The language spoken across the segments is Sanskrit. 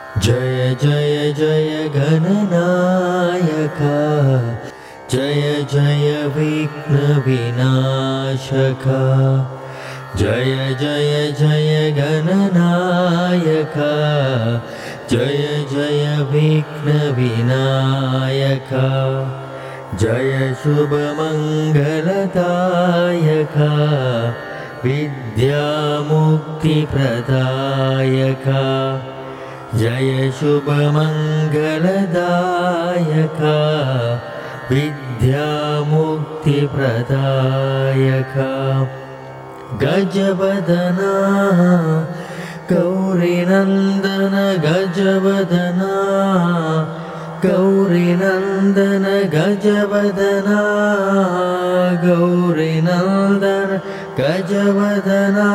जय जय जय गणनायका जय जय विघ्नविनाशका जय जय जय गणनायका जय जय विघ्नविनायका जय शुभमङ्गलदायका विद्यामुक्तिप्रदायका जय शुभमङ्गलदायका विद्यामुक्तिप्रदायका गजवदना गौरीनन्दन गजवदना गौरीनन्दन गजवदना गौरीनन्दन गजवदना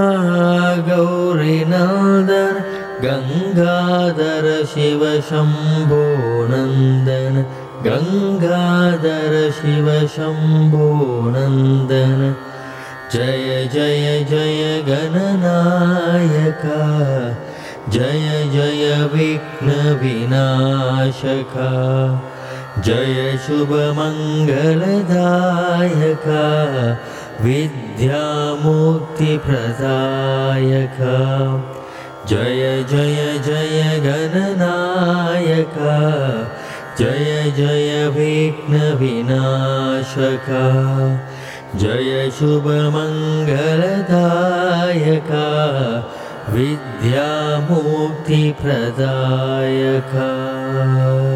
गौरीनन्दन गंगाधर शिव शंभो नंदन गंगाधर शिव शंभो नंदन जय जय जय गणनायका जय जय विघ्नविनाशका जय शुभमङ्गलदायका विद्यामुक्तिप्रदायका जय जय जय गणनायका जय जय विघ्नविनाशका जय शुभमङ्गलदायका विद्यामुक्तिप्रदायका।